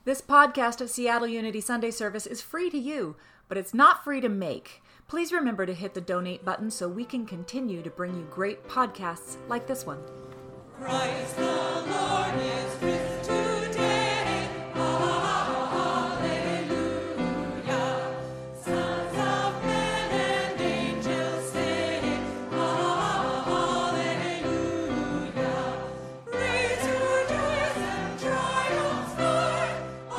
This podcast of Seattle Unity Sunday Service is free to you, but it's not free to make. Please remember to hit the donate button so we can continue to bring you great podcasts like this one. Christ the Lord is risen today. Hallelujah. Sons of men and angels sing. Hallelujah. Praise, rejoice, and triumph start.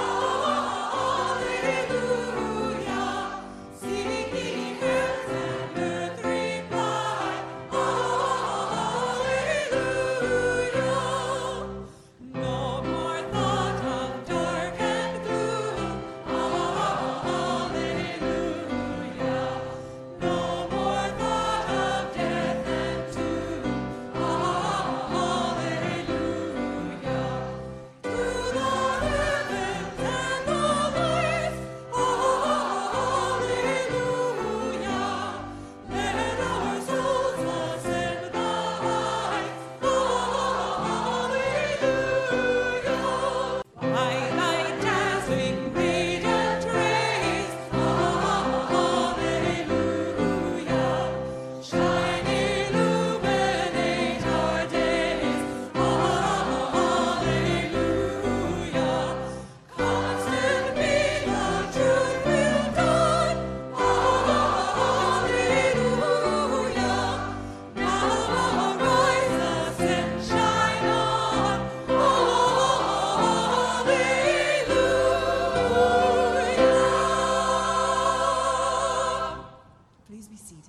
Hallelujah. Sing ye heavens and earth reply. Hallelujah. No more thought of dark and gloom. Hallelujah. No more thought of death and doom. Hallelujah. Through the heavens and the earth. Hallelujah. Let our souls ascend the heights. Hallelujah. By thy dazzling radiant rays. Hallelujah. Shine, illuminate our days. Hallelujah. Constant be the truth will dawn. Hallelujah. Now arise, ascend, shine on. Hallelujah. Please be seated.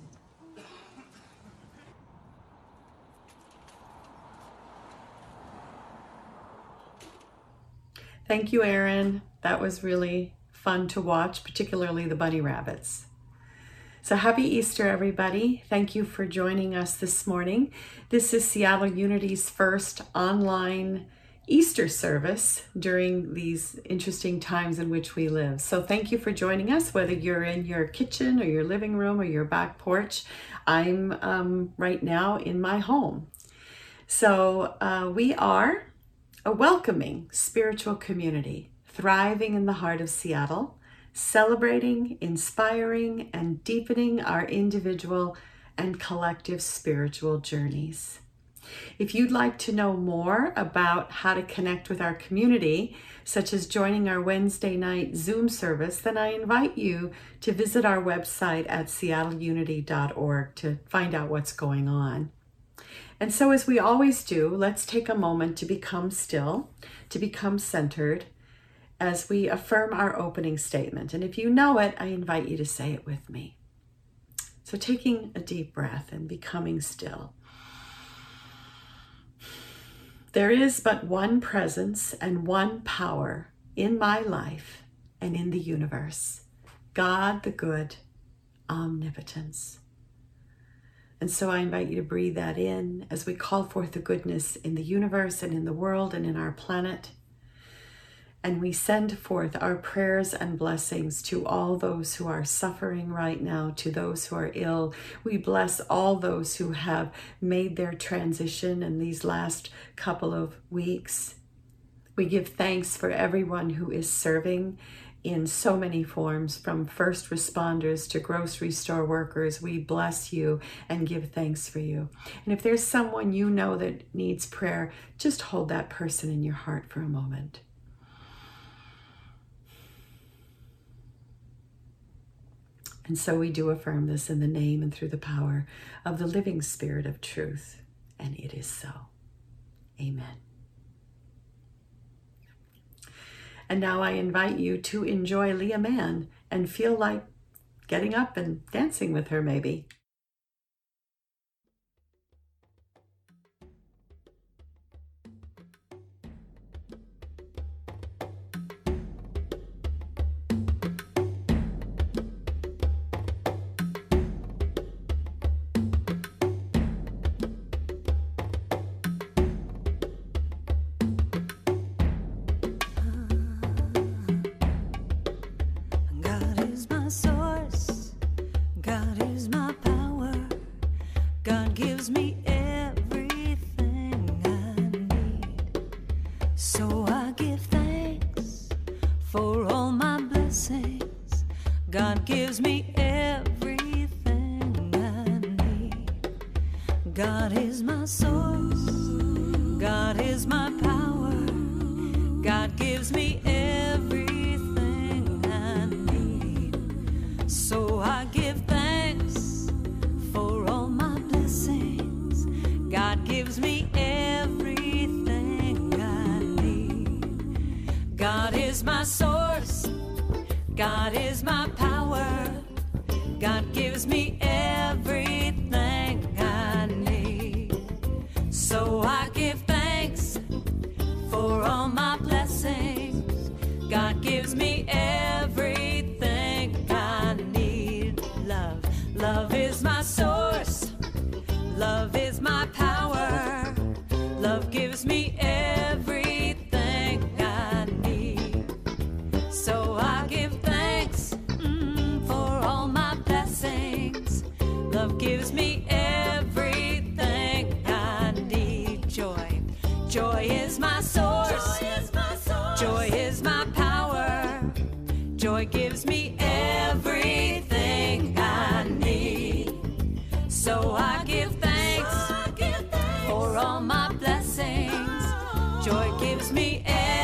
Thank you, Erin. That was really fun to watch, particularly the bunny rabbits. So happy Easter, everybody. Thank you for joining us this morning. This is Seattle Unity's first online Easter service during these interesting times in which we live. So thank you for joining us, whether you're in your kitchen or your living room or your back porch. I'm right now in my home. So we are a welcoming spiritual community, thriving in the heart of Seattle, celebrating, inspiring, and deepening our individual and collective spiritual journeys. If you'd like to know more about how to connect with our community, such as joining our Wednesday night Zoom service, then I invite you to visit our website at seattleunity.org to find out what's going on. And so, as we always do, let's take a moment to become still, to become centered, as we affirm our opening statement. And if you know it, I invite you to say it with me. So, taking a deep breath and becoming still. There is but one presence and one power in my life and in the universe, God the good, omnipotence. And so I invite you to breathe that in as we call forth the goodness in the universe and in the world and in our planet. And we send forth our prayers and blessings to all those who are suffering right now, to those who are ill. We bless all those who have made their transition in these last couple of weeks. We give thanks for everyone who is serving in so many forms, from first responders to grocery store workers. We bless you and give thanks for you. And if there's someone you know that needs prayer, just hold that person in your heart for a moment. And so we do affirm this in the name and through the power of the living Spirit of truth. And it is so. Amen. And now I invite you to enjoy Leah Mann and feel like getting up and dancing with her maybe. God is my source, God is my power. for all my blessings. God gives me everything I need. God is my source. God is my power. God gives me everything I need. So I give thanks for all my blessings. God gives me everything I need. God is my source. God is my power. God gives me everything I need. So I give thanks for all my blessings. God gives me everything I need. Love is my source. Love is my power. Love gives me everything I need. So I give thanks for all my blessings. Love gives me everything I need. Joy is my source. Joy is my power. Joy gives me everything I need. So I give thanks for all my blessings. Joy gives me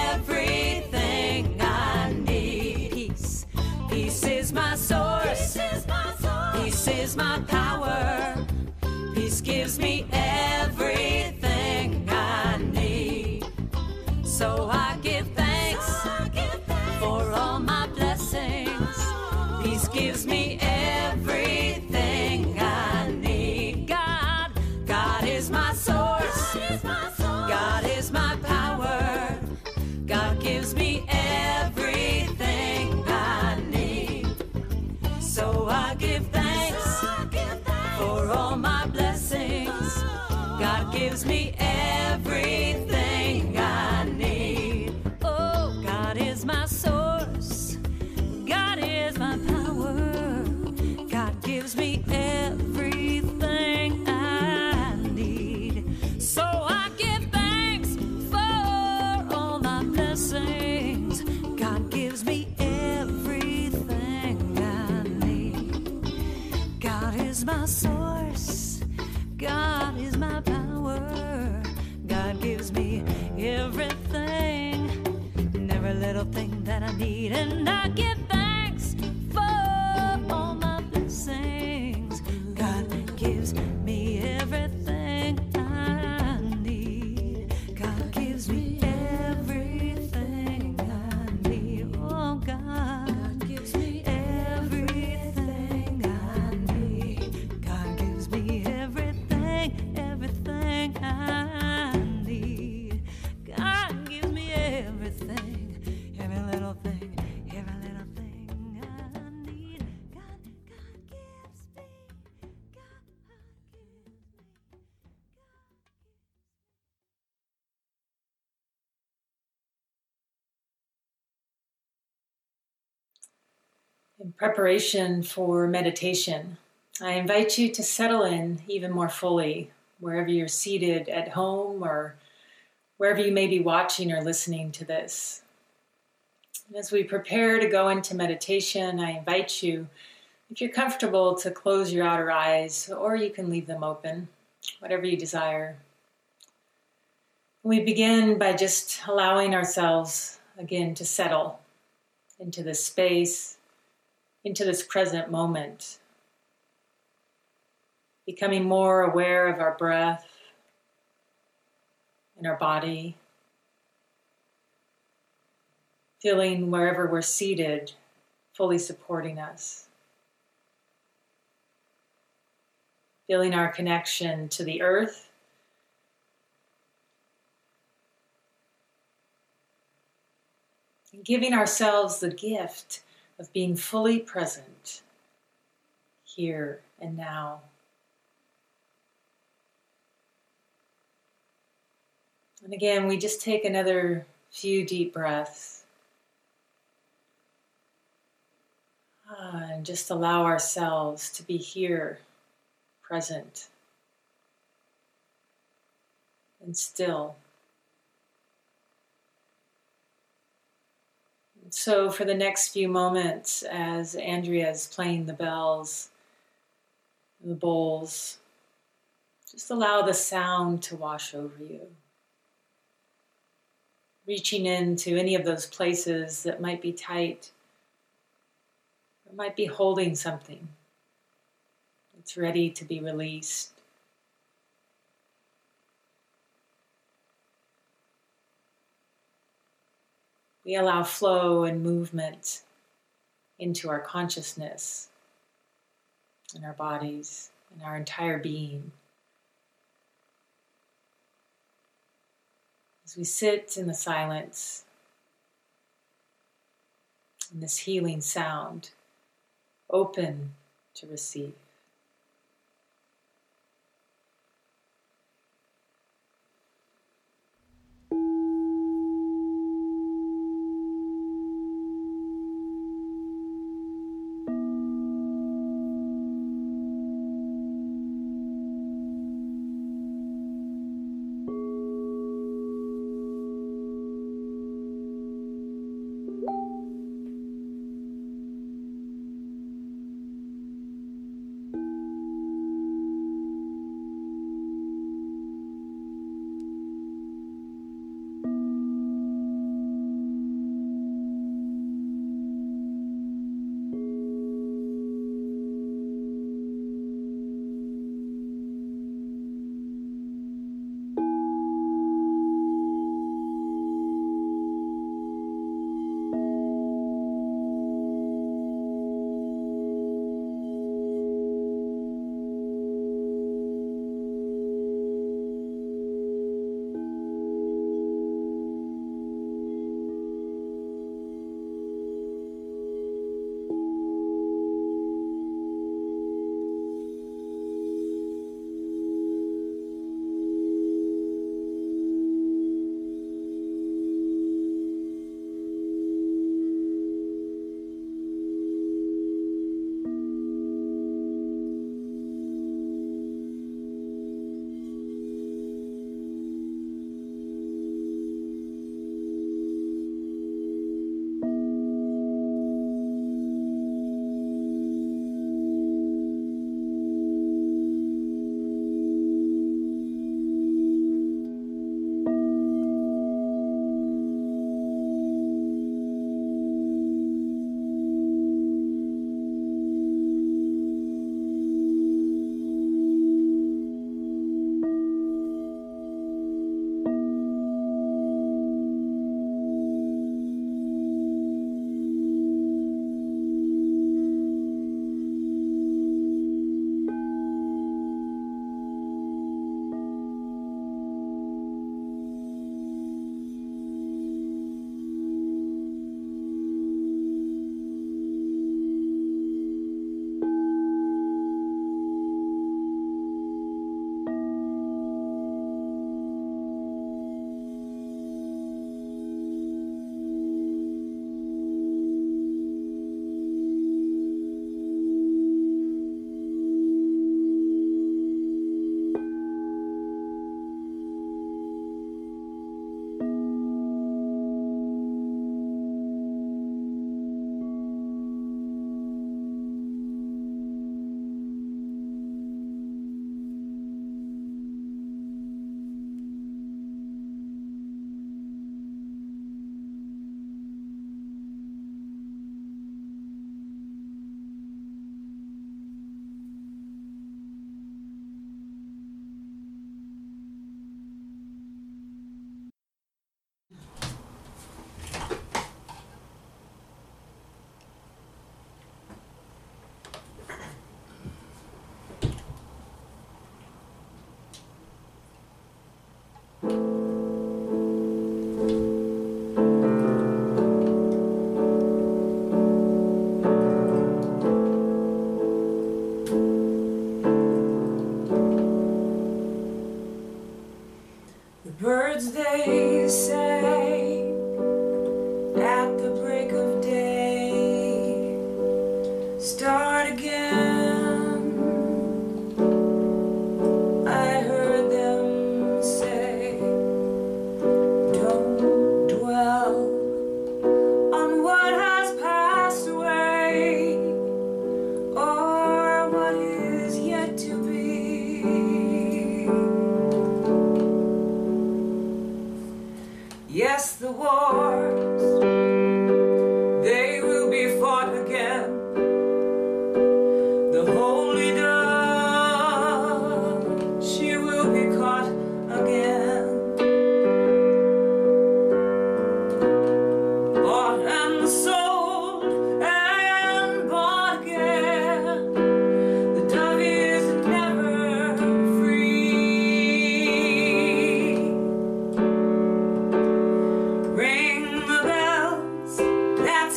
everything I need. Peace is my source. Peace is my power. Peace gives me everything I need. So I give thanks for all my blessings. Peace gives me everything I need. God is my source. God is my power. God gives me everything I need. So I give thanks for all my blessings. God gives me everything I need. Oh, God is my source. God is my power. God gives me everything I need. So I give thanks for all my blessings. God gives me everything I need. God is my source. God is my power. God gives me everything and every little thing that I need. And I give thanks for all my blessings. God gives me everything I need. God gives me everything I need. Oh, God gives me everything I need. God gives me everything I need. God gives me everything, every little thing I need. God gives me. In preparation for meditation, I invite you to settle in even more fully wherever you're seated at home or wherever you may be watching or listening to this. And as we prepare to go into meditation, I invite you, if you're comfortable, to close your outer eyes, or you can leave them open, whatever you desire. We begin by just allowing ourselves again to settle into this space, into this present moment, becoming more aware of our breath and our body, feeling wherever we're seated, fully supporting us, feeling our connection to the earth, and giving ourselves the gift of being fully present here and now. And again, we just take another few deep breaths and just allow ourselves to be here, present and still. So for the next few moments, as Andrea is playing the bells, the bowls, just allow the sound to wash over you. Reaching into any of those places that might be tight, or might be holding something that's ready to be released. We allow flow and movement into our consciousness and our bodies and our entire being. As we sit in the silence, in this healing sound, open to receive.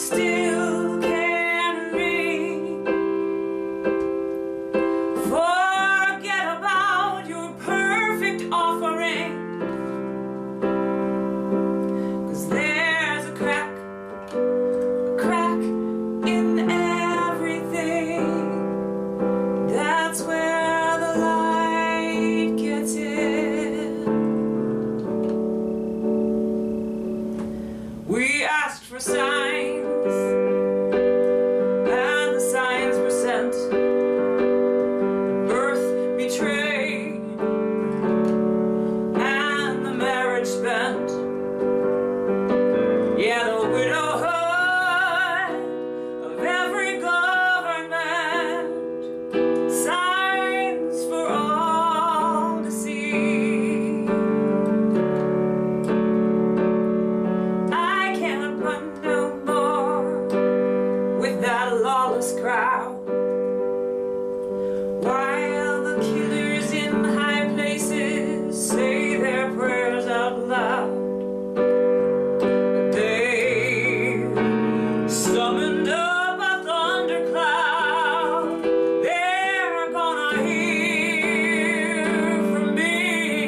still can ring. Forget about your perfect offering, 'cause there's a crack in everything. That's where the light gets in. We asked for signs, and the signs were sent. The birth betrayed, and the marriage spent. Yeah, the widowhood of every government. Signs for all to see. I can't run no more with that lawless crowd, while the killers in high places say their prayers out loud. They summoned up a thundercloud. They're gonna hear from me.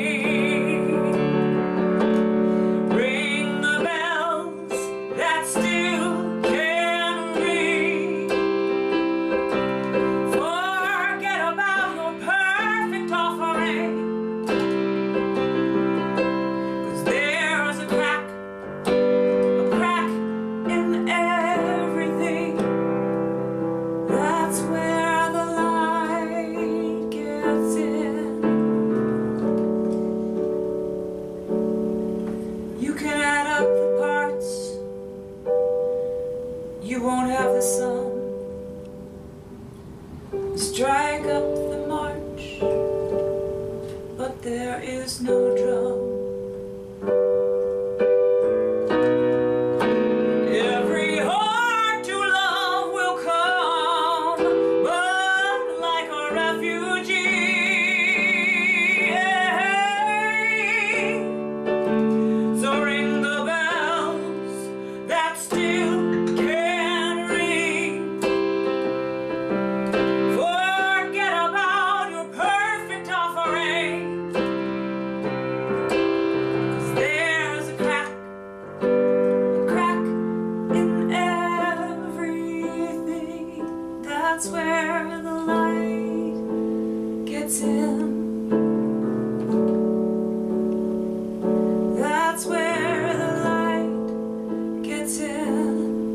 Ring the bells that still can ring. Forget about your perfect offering, 'cause there's a crack in everything. That's where the light gets in. You can add up the parts, you won't have the sum. Strike up the march, but there is no drum. Every heart to love will come, but like a refugee. So ring the bells that still can ring. Forget about your perfect offering, 'cause there's a crack in everything. That's where the light gets in. That's where the light gets in.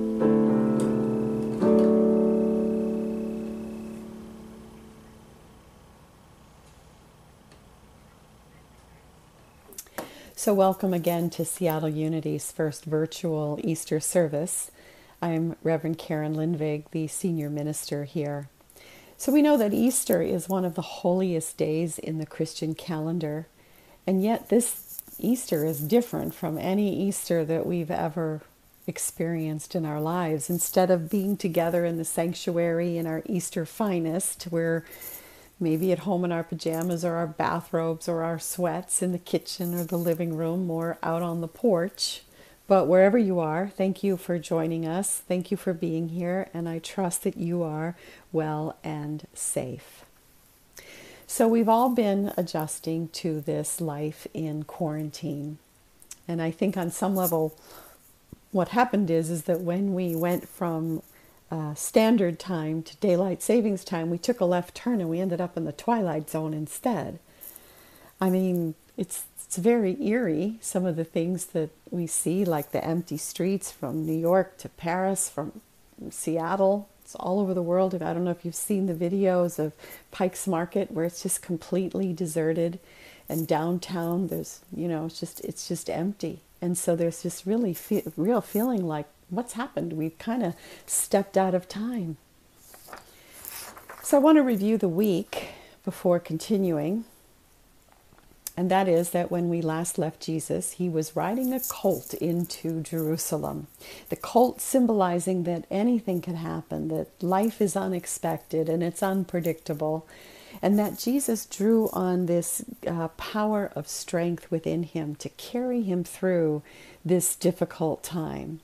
So welcome again to Seattle Unity's first virtual Easter service. I'm Reverend Karen Lindvig, the senior minister here. So we know that Easter is one of the holiest days in the Christian calendar, and yet this Easter is different from any Easter that we've ever experienced in our lives. Instead of being together in the sanctuary in our Easter finest, we're maybe at home in our pajamas or our bathrobes or our sweats in the kitchen or the living room or out on the porch. But wherever you are, thank you for joining us. Thank you for being here, and I trust that you are well and safe. So we've all been adjusting to this life in quarantine. And I think on some level, what happened is that when we went from standard time to daylight savings time, we took a left turn and we ended up in the twilight zone instead. I mean, it's very eerie, some of the things that we see, like the empty streets from New York to Paris, from Seattle. It's all over the world. I don't know if you've seen the videos of Pike's Market, where it's just completely deserted, and downtown there's, it's just empty. And so there's this really real feeling like, what's happened? We've kind of stepped out of time. So I want to review the week before continuing. And that is that when we last left Jesus, he was riding a colt into Jerusalem. The colt symbolizing that anything can happen, that life is unexpected and it's unpredictable, and that Jesus drew on this power of strength within him to carry him through this difficult time.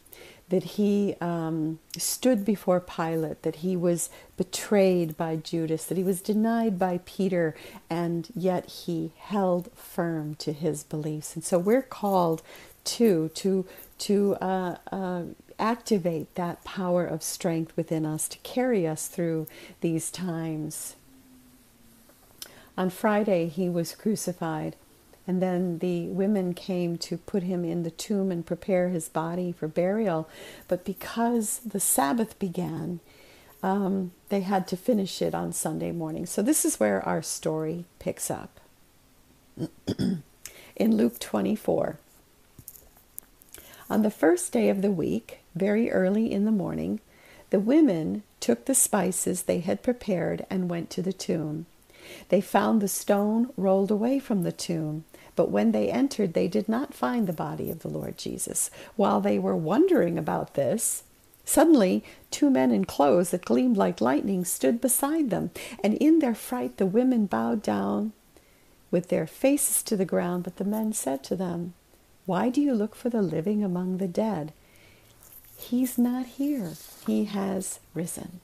that he stood before Pilate, that he was betrayed by Judas, that he was denied by Peter, and yet he held firm to his beliefs. And so we're called to activate that power of strength within us to carry us through these times. On Friday, he was crucified. And then the women came to put him in the tomb and prepare his body for burial. But because the Sabbath began, they had to finish it on Sunday morning. So this is where our story picks up. In Luke 24, on the first day of the week, very early in the morning, the women took the spices they had prepared and went to the tomb. They found the stone rolled away from the tomb. But when they entered, they did not find the body of the Lord Jesus. While they were wondering about this, suddenly 2 men in clothes that gleamed like lightning stood beside them. And in their fright, the women bowed down with their faces to the ground. But the men said to them, "Why do you look for the living among the dead? He's not here. He has risen."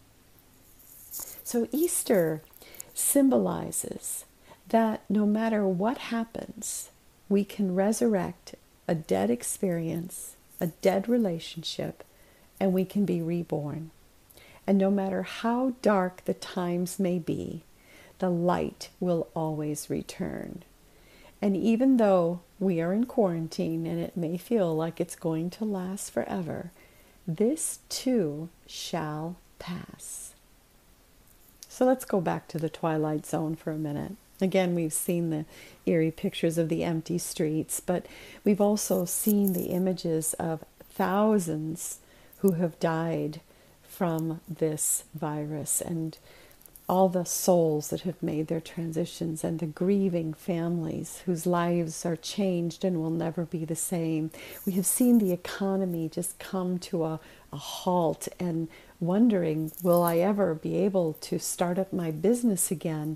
So Easter symbolizes that no matter what happens, we can resurrect a dead experience, a dead relationship, and we can be reborn. And no matter how dark the times may be, the light will always return. And even though we are in quarantine and it may feel like it's going to last forever, this too shall pass. So let's go back to the Twilight Zone for a minute. Again, we've seen the eerie pictures of the empty streets, but we've also seen the images of thousands who have died from this virus, and all the souls that have made their transitions, and the grieving families whose lives are changed and will never be the same. We have seen the economy just come to a halt, and wondering, will I ever be able to start up my business again?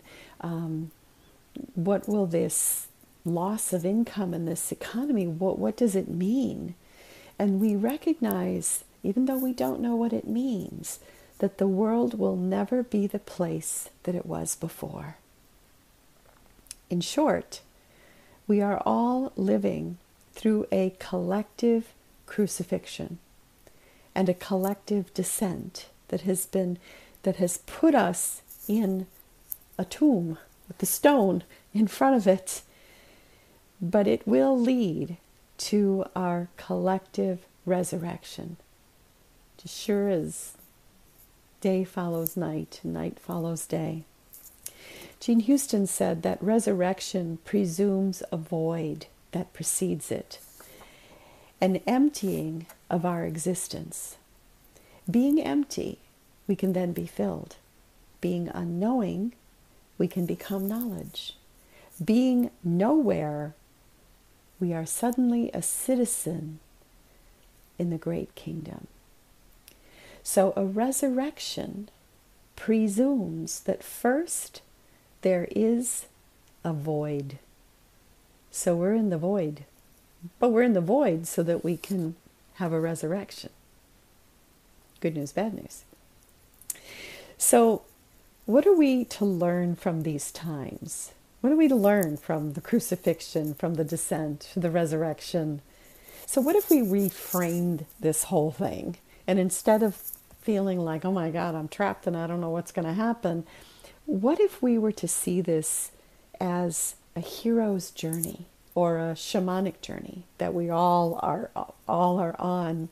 What will this loss of income in this economy, what does it mean? And we recognize, even though we don't know what it means, that the world will never be the place that it was before. In short, we are all living through a collective crucifixion and a collective descent that has put us in a tomb with the stone in front of it, but it will lead to our collective resurrection. Just sure as day follows night, and night follows day. Jean Houston said that resurrection presumes a void that precedes it, an emptying of our existence. Being empty, we can then be filled. Being unknowing, we can become knowledge. Being nowhere, we are suddenly a citizen in the great kingdom. So a resurrection presumes that first there is a void. So we're in the void. But we're in the void so that we can have a resurrection. Good news, bad news. So what are we to learn from these times? What are we to learn from the crucifixion, from the descent, the resurrection? So what if we reframed this whole thing? And instead of feeling like, oh my God, I'm trapped and I don't know what's going to happen, what if we were to see this as a hero's journey or a shamanic journey that we all are on?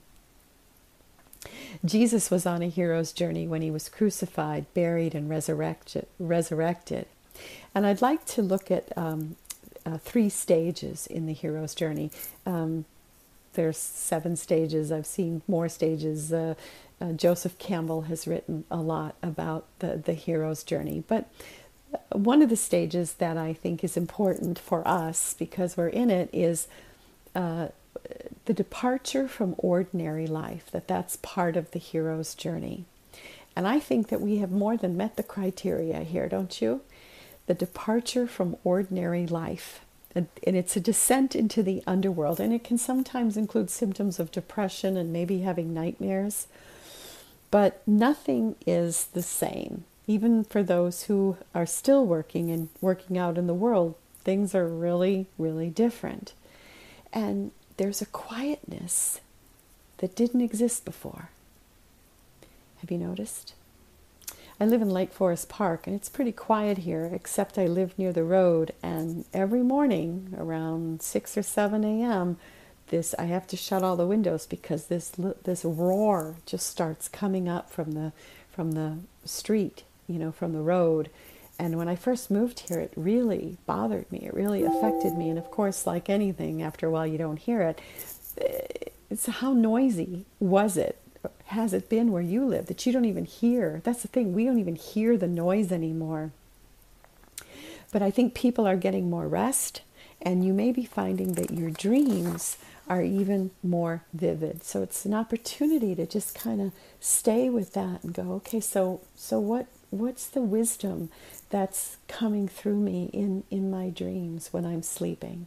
Jesus was on a hero's journey when he was crucified, buried, and resurrected. And I'd like to look at 3 stages in the hero's journey. There's 7 stages. I've seen more stages. Joseph Campbell has written a lot about the hero's journey. But one of the stages that I think is important for us, because we're in it, is the departure from ordinary life, that's part of the hero's journey. And I think that we have more than met the criteria here, don't you? The departure from ordinary life. And it's a descent into the underworld, and it can sometimes include symptoms of depression and maybe having nightmares. But nothing is the same. Even for those who are still working and working out in the world, things are really, really different. And there's a quietness that didn't exist before. Have you noticed? I live in Lake Forest Park, and it's pretty quiet here, except I live near the road, and every morning around 6 or 7 a.m., I have to shut all the windows because this roar just starts coming up from the street, from the road. And when I first moved here, it really bothered me. It really affected me. And of course, like anything, after a while you don't hear it. It's how noisy was it? Has it been where you live that you don't even hear? That's the thing. We don't even hear the noise anymore. But I think people are getting more rest, and you may be finding that your dreams are even more vivid. So it's an opportunity to just kind of stay with that and go, okay, so what's the wisdom that's coming through me in my dreams when I'm sleeping?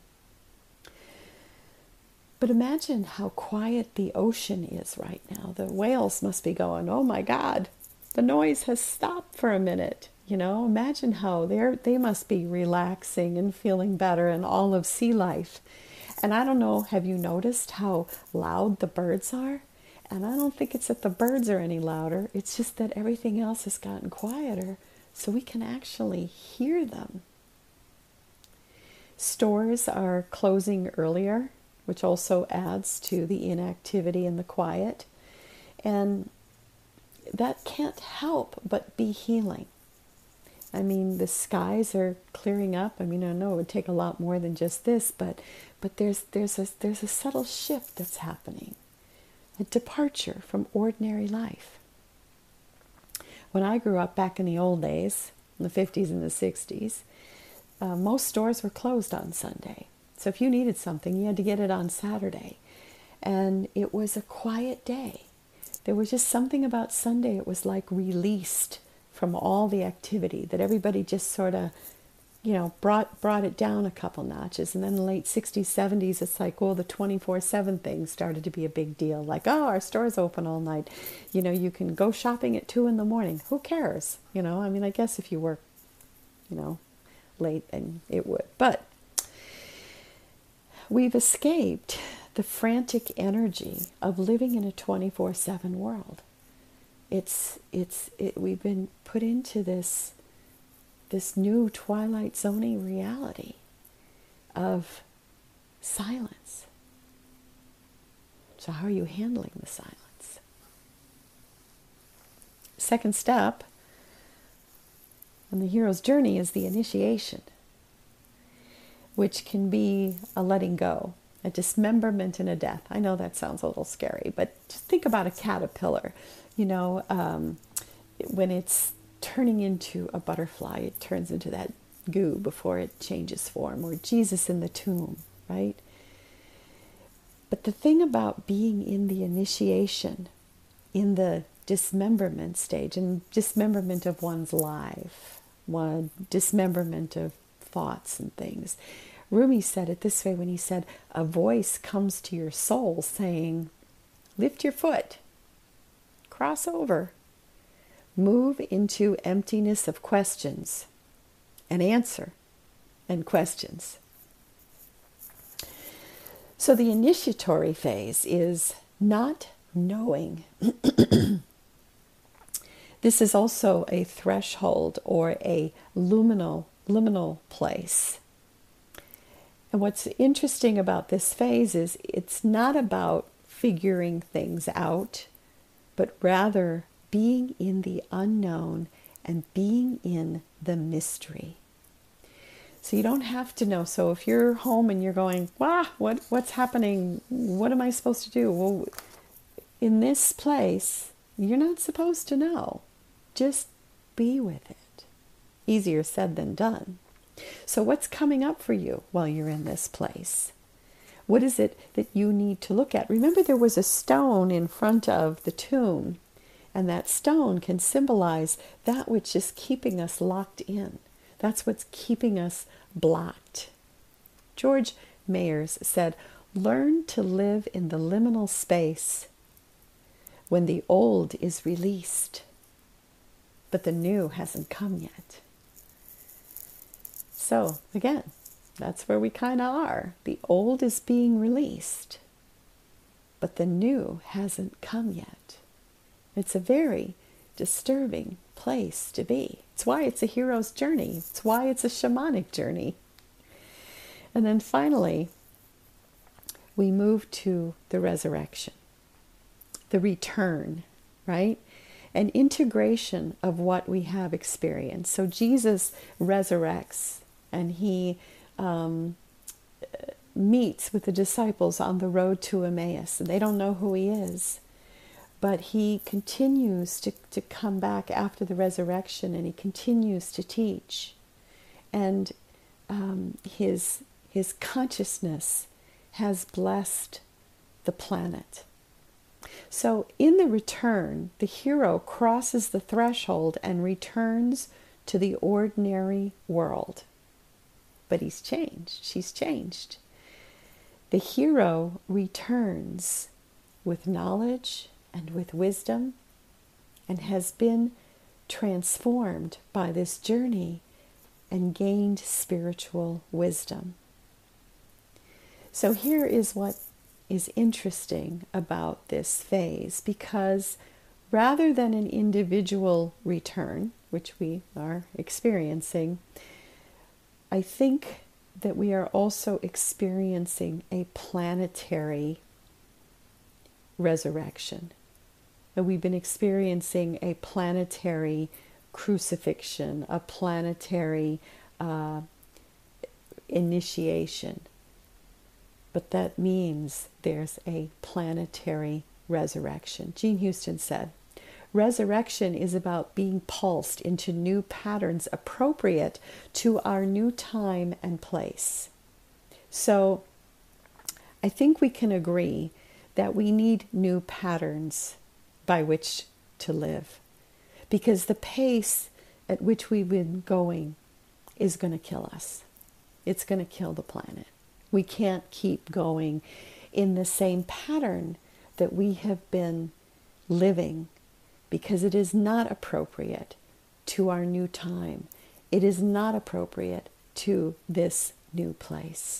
But imagine how quiet the ocean is right now. The whales must be going, oh my God, the noise has stopped for a minute. Imagine how they must be relaxing and feeling better, and all of sea life. And I don't know, have you noticed how loud the birds are? And I don't think it's that the birds are any louder. It's just that everything else has gotten quieter, so we can actually hear them. Stores are closing earlier, which also adds to the inactivity and the quiet. And that can't help but be healing. I mean, the skies are clearing up. I know it would take a lot more than just this, but there's a subtle shift that's happening, a departure from ordinary life. When I grew up back in the old days, in the 50s and the 60s, most stores were closed on Sunday. So if you needed something, you had to get it on Saturday. And it was a quiet day. There was just something about Sunday. It was like released from all the activity, that everybody just sort of, brought it down a couple notches. And then in the late 60s, 70s, it's like, the 24/7 thing started to be a big deal. Like, our store's open all night. You can go shopping at 2 a.m. Who cares? I guess if you work, late, and it would. But we've escaped the frantic energy of living in a 24/7 world. We've been put into this new Twilight Zone reality of silence. So how are you handling the silence? Second step on the hero's journey is the initiation, which can be a letting go, a dismemberment, and a death. I know that sounds a little scary, but just think about a caterpillar. When it's turning into a butterfly, it turns into that goo before it changes form, or Jesus in the tomb, right? But the thing about being in the initiation, in the dismemberment stage, and dismemberment of one's life, dismemberment of thoughts and things. Rumi said it this way when he said, a voice comes to your soul saying, lift your foot, cross over, move into emptiness of questions, and answer and questions. So the initiatory phase is not knowing. This is also a threshold or a liminal place. And what's interesting about this phase is it's not about figuring things out, but rather being in the unknown and being in the mystery. So you don't have to know. So if you're home and you're going, what's happening? What am I supposed to do? Well, in this place, you're not supposed to know. Just be with it. Easier said than done. So what's coming up for you while you're in this place? What is it that you need to look at? Remember, there was a stone in front of the tomb, and that stone can symbolize that which is keeping us locked in. That's what's keeping us blocked. George Mayers said, "Learn to live in the liminal space when the old is released, but the new hasn't come yet." So again, that's where we kind of are. The old is being released, but the new hasn't come yet. It's a very disturbing place to be. It's why it's a hero's journey. It's why it's a shamanic journey. And then finally, we move to the resurrection, the return, right? An integration of what we have experienced. So Jesus resurrects, and he meets with the disciples on the road to Emmaus. And they don't know who he is, but he continues to come back after the resurrection, and he continues to teach. And his consciousness has blessed the planet. So in the return, the hero crosses the threshold and returns to the ordinary world. But he's changed. She's changed. The hero returns with knowledge and with wisdom, and has been transformed by this journey and gained spiritual wisdom. So here is what is interesting about this phase, because rather than an individual return, which we are experiencing, I think that we are also experiencing a planetary resurrection. And we've been experiencing a planetary crucifixion, a planetary initiation. But that means there's a planetary resurrection. Jean Houston said, "Resurrection is about being pulsed into new patterns appropriate to our new time and place." So I think we can agree that we need new patterns by which to live, because the pace at which we've been going is going to kill us. It's going to kill the planet. We can't keep going in the same pattern that we have been living, because it is not appropriate to our new time. It is not appropriate to this new place.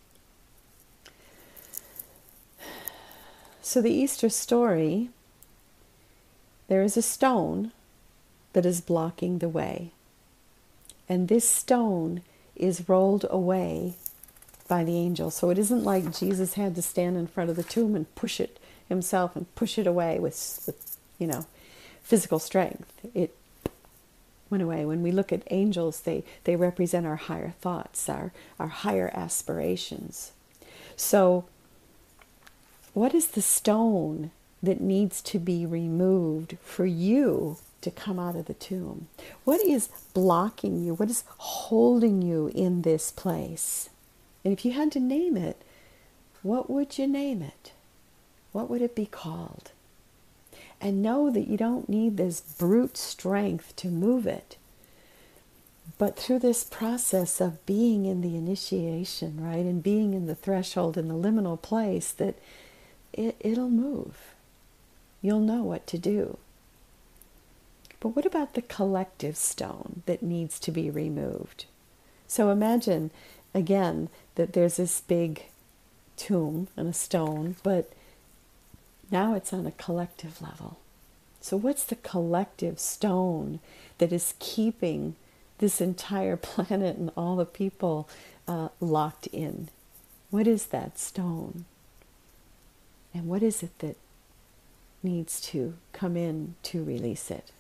So the Easter story, there is a stone that is blocking the way. And this stone is rolled away by the angel. So it isn't like Jesus had to stand in front of the tomb and push it himself and push it away with physical strength. It went away. When we look at angels, they represent our higher thoughts, our higher aspirations. So what is the stone that needs to be removed for you to come out of the tomb? What is blocking you? What is holding you in this place? And if you had to name it, what would you name it? What would it be called? And know that you don't need this brute strength to move it. But through this process of being in the initiation, right, and being in the threshold, in the liminal place, that it'll move. You'll know what to do. But what about the collective stone that needs to be removed? So imagine, again, that there's this big tomb and a stone, but now it's on a collective level. So what's the collective stone that is keeping this entire planet and all the people locked in? What is that stone? And what is it that needs to come in to release it?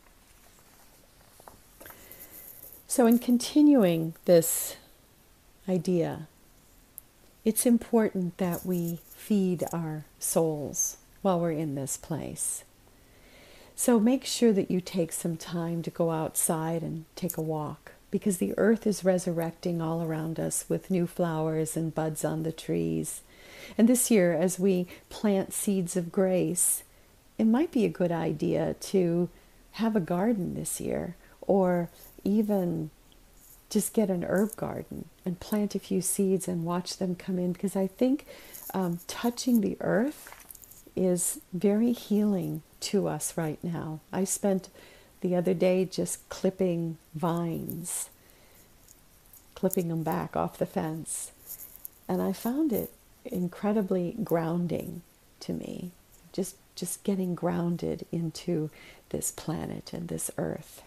So in continuing this idea, it's important that we feed our souls while we're in this place. So make sure that you take some time to go outside and take a walk, because the earth is resurrecting all around us with new flowers and buds on the trees. And this year, as we plant seeds of grace, it might be a good idea to have a garden this year, or even just get an herb garden and plant a few seeds and watch them come in, because I think touching the earth is very healing to us right now. I spent the other day just clipping vines, clipping them back off the fence, and I found it incredibly grounding to me, just getting grounded into this planet and this earth.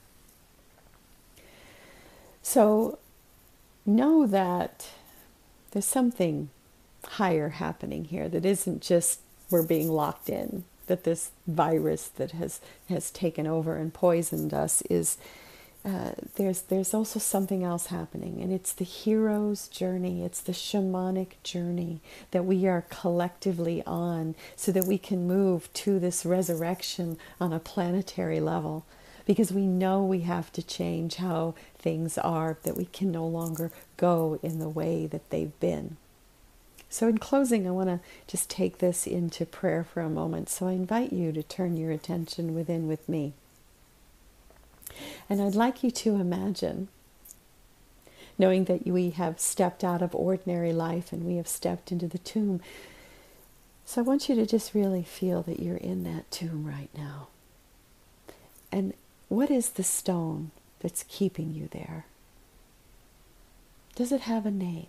So know that there's something higher happening here, that isn't just we're being locked in, that this virus that has taken over and poisoned us is there's also something else happening, and it's the hero's journey, it's the shamanic journey that we are collectively on, so that we can move to this resurrection on a planetary level, because we know we have to change how things are, that we can no longer go in the way that they've been. So in closing, I want to just take this into prayer for a moment. So I invite you to turn your attention within with me. And I'd like you to imagine, knowing that we have stepped out of ordinary life and we have stepped into the tomb. So I want you to just really feel that you're in that tomb right now. And what is the stone that's keeping you there? Does it have a name?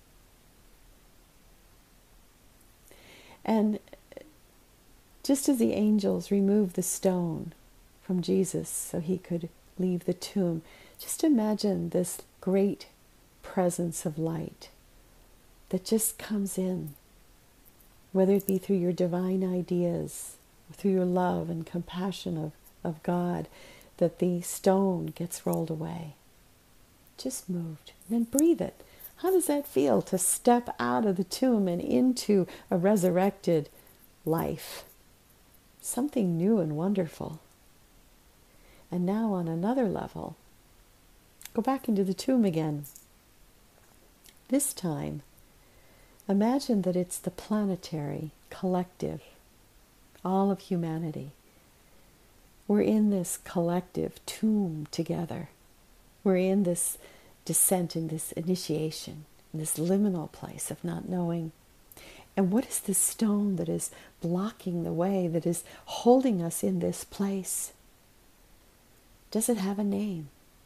And just as the angels removed the stone from Jesus so he could leave the tomb, just imagine this great presence of light that just comes in, whether it be through your divine ideas, or through your love and compassion of God, that the stone gets rolled away. Just moved. And then breathe it. How does that feel to step out of the tomb and into a resurrected life? Something new and wonderful. And now on another level, go back into the tomb again. This time, imagine that it's the planetary collective, all of humanity. We're in this collective tomb together. We're in this descent, in this initiation, in this liminal place of not knowing. And what is this stone that is blocking the way, that is holding us in this place? Does it have a name?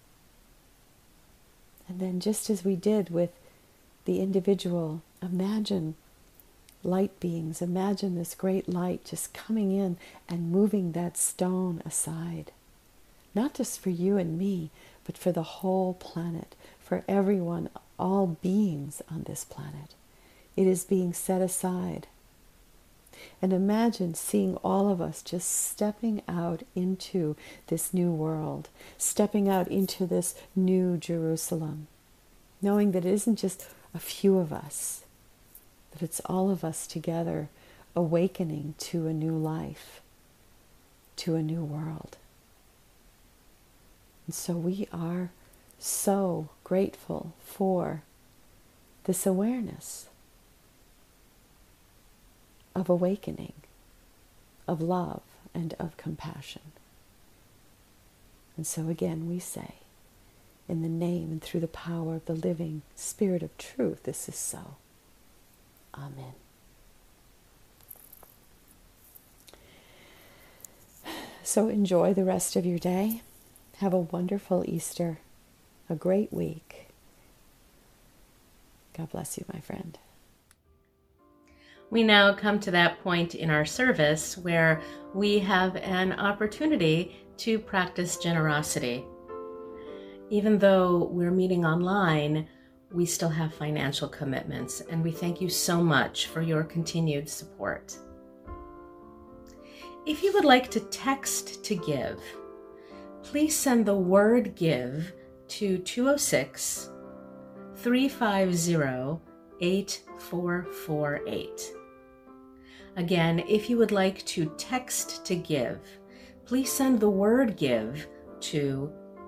And then, just as we did with the individual, imagine light beings, imagine this great light just coming in and moving that stone aside. Not just for you and me, but for the whole planet, for everyone, all beings on this planet. It is being set aside. And imagine seeing all of us just stepping out into this new world, stepping out into this new Jerusalem, knowing that it isn't just a few of us, that it's all of us together awakening to a new life, to a new world. And so we are so grateful for this awareness of awakening, of love, and of compassion. And so again we say, in the name and through the power of the living Spirit of truth, this is so. Amen. So enjoy the rest of your day. Have a wonderful Easter, a great week. God bless you, my friend. We now come to that point in our service where we have an opportunity to practice generosity. Even though we're meeting online, we still have financial commitments, and we thank you so much for your continued support. If you would like to text to give, please send the word GIVE to 206-350-8448. Again, if you would like to text to give, please send the word GIVE to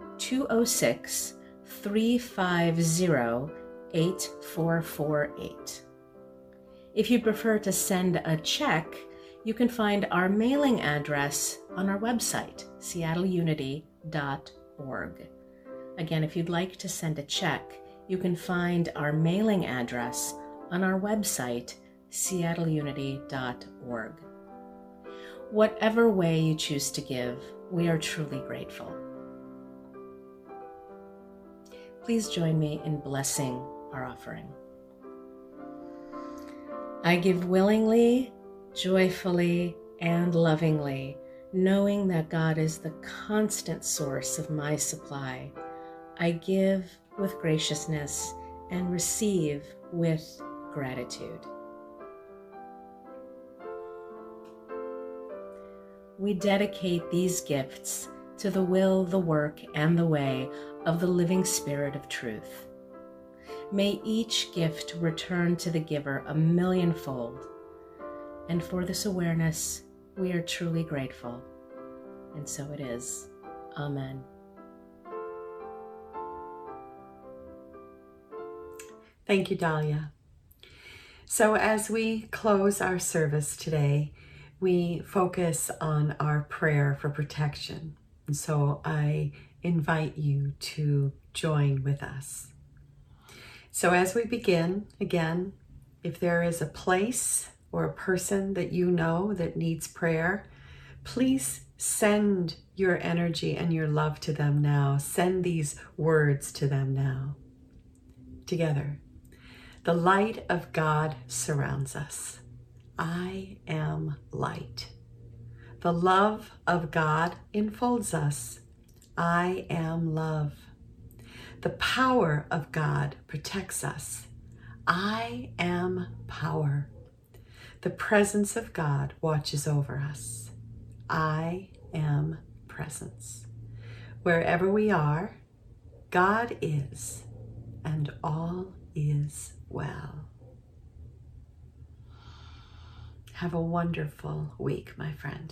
206-350-8448. If you prefer to send a check, you can find our mailing address on our website, seattleunity.org. Again, if you'd like to send a check, you can find our mailing address on our website, seattleunity.org. Whatever way you choose to give, we are truly grateful. Please join me in blessing our offering. I give willingly, joyfully, and lovingly, knowing that God is the constant source of my supply. I give with graciousness and receive with gratitude. We dedicate these gifts to the will, the work, and the way of the living Spirit of truth. May each gift return to the giver a millionfold. And for this awareness, we are truly grateful. And so it is. Amen. Thank you, Dahlia. So as we close our service today, we focus on our prayer for protection. And so I invite you to join with us. So as we begin, again, if there is a place or a person that you know that needs prayer, please send your energy and your love to them now. Send these words to them now. Together. The light of God surrounds us. I am light. The love of God enfolds us. I am love. The power of God protects us. I am power. The presence of God watches over us. I am presence. Wherever we are, God is, and all is well. Have a wonderful week, my friend.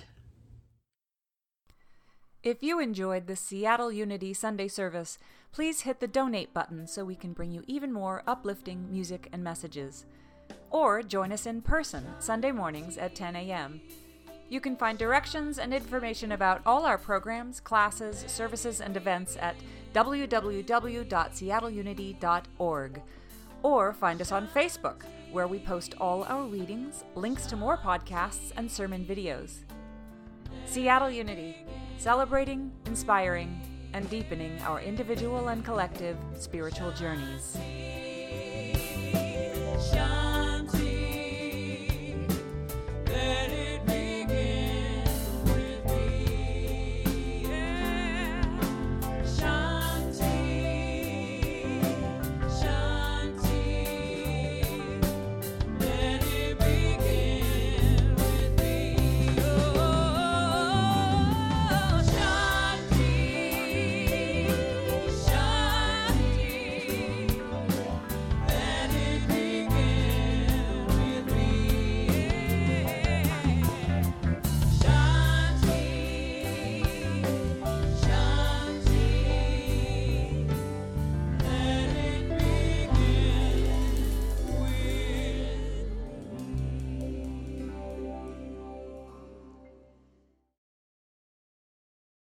If you enjoyed the Seattle Unity Sunday service, please hit the donate button so we can bring you even more uplifting music and messages. Or join us in person Sunday mornings at 10 a.m. You can find directions and information about all our programs, classes, services, and events at www.seattleunity.org. Or find us on Facebook, where we post all our readings, links to more podcasts, and sermon videos. Seattle Unity, celebrating, inspiring, and deepening our individual and collective spiritual journeys.